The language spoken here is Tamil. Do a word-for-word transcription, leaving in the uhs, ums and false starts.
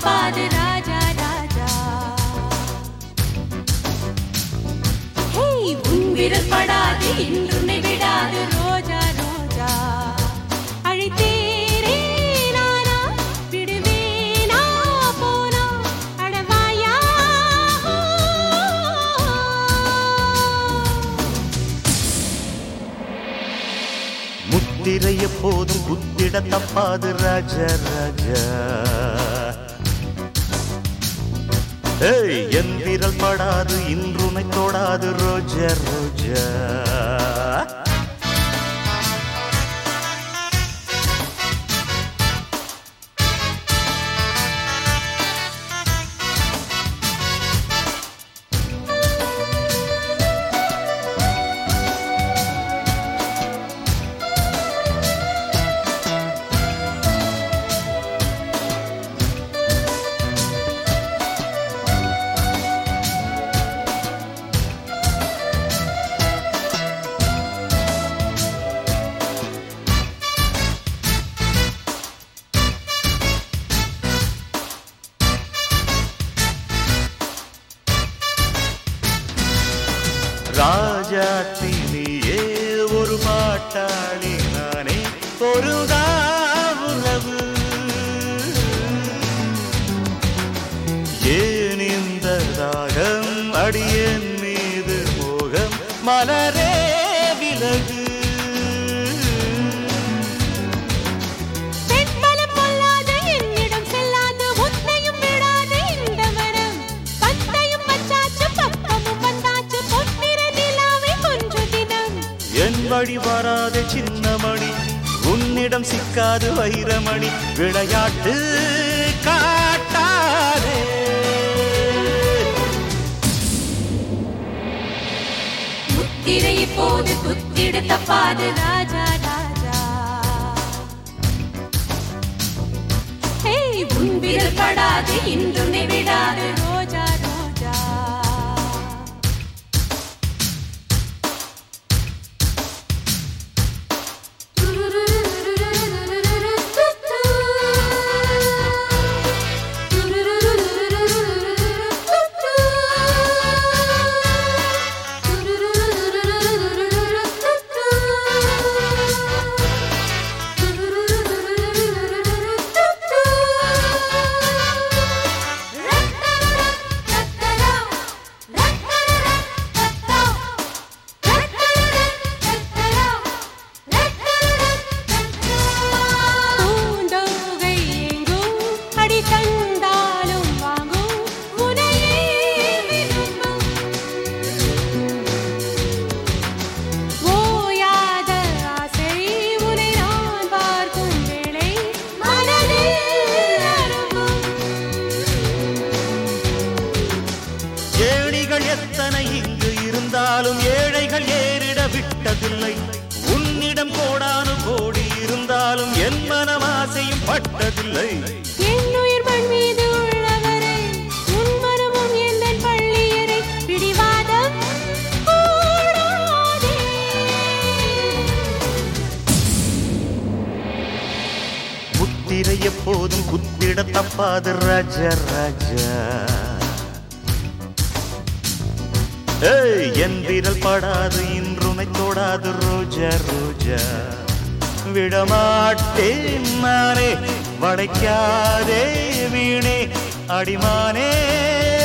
தப்பாது ராஜா ராஜா. ஹே உன் விரல் படாது இன்றுனை விடாது ரோஜா ரோஜா. அழைத்தேரே நானா விடுவேனா போனா அடவாயா. முத்திரை எப்போதும் குத்திட தப்பாது ராஜா ராஜா. ஏய் என் விரல் படாது இன்றுனை தொடாது ரோஜா ரோஜா. ராஜாத்தி நீயே ஒரு பாட்டாளி நானே ஒரு உறவு. ஏன் இந்த ராகம் அடியேன் மீது மோகம் மலரே விலகு. என் வழி வராத சின்னமணி உன்னிடம் சிக்காது வைரமணி விளையாட்டு காட்டாதே. முத்திரை இப்போது குத்திட தப்பாது ராஜா ராஜா. ஹே உன் விரல் படாது இன்றுனை விடாது ரோஜா ரோஜா. எத்தனை இங்கு இருந்தாலும் ஏழைகள் ஏறிட விட்டதில்லை. உன்னிடம் கோடானு கோடி இருந்தாலும் என் மனம் ஆசையும் பட்டதில்லை. என் உயிர் மண் மீது உள்ளவரை உன் மனமும் என் பள்ளியரை பிடிவாதம் கூடாதே. முத்திரை எப்போதும் குத்திட தப்பாது ராஜா ராஜா. ஏய் என் விரல் படாது இன்றுனை தொடாது ரோஜா ரோஜா. விடமாட்டேன் நானே வளைக்காதே வீணே அடிமானே.